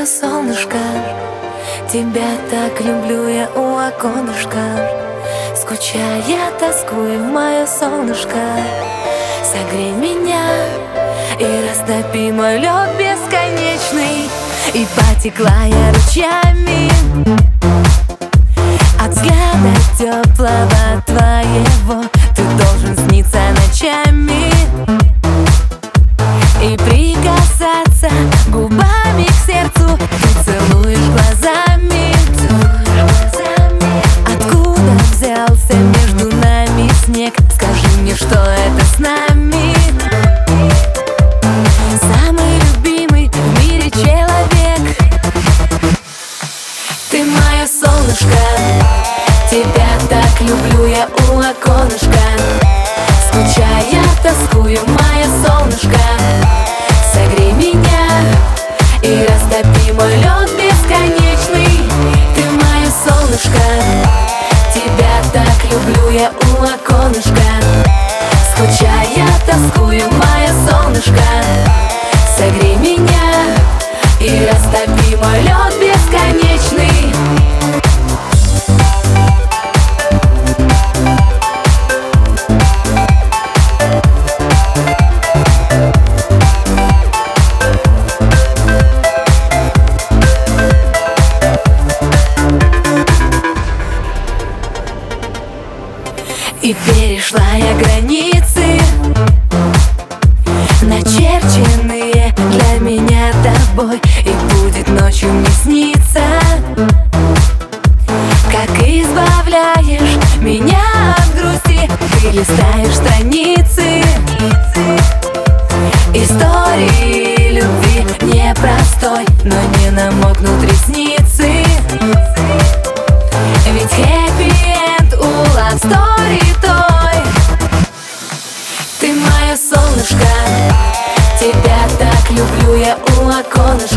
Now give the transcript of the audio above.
мое солнышко, тебя так люблю я у оконышка. Скучая, тоскую, мое солнышко, согрей меня и растопи мой лед бесконечный. И потекла я ручьями от взгляда теплого твоего. Ты должен сниться ночами и прикасаться губами к сердцу. Ты целуешь глазами. Откуда взялся между нами снег? Скажи мне, что это с нами? Самый любимый в мире человек. Ты мое солнышко, тебя так люблю я у оконышка. Скучая, тоскую, мое солнышко, согрей меня и растопи мой лед бесконечный. Ты мое солнышко, тебя так люблю я у оконышка. Скучая, тоскую, мое солнышко, согрей меня и растопи мой лед бесконечный. И перешла я границы, начерченные для меня тобой. И будет ночью мне сниться, как избавляешь меня от грусти. Ты листаешь страницы истории любви непростой, но не намокнут ресницы. Ведь хэппи-энд у love story той. Ты мое солнышко, тебя так люблю я у оконышка.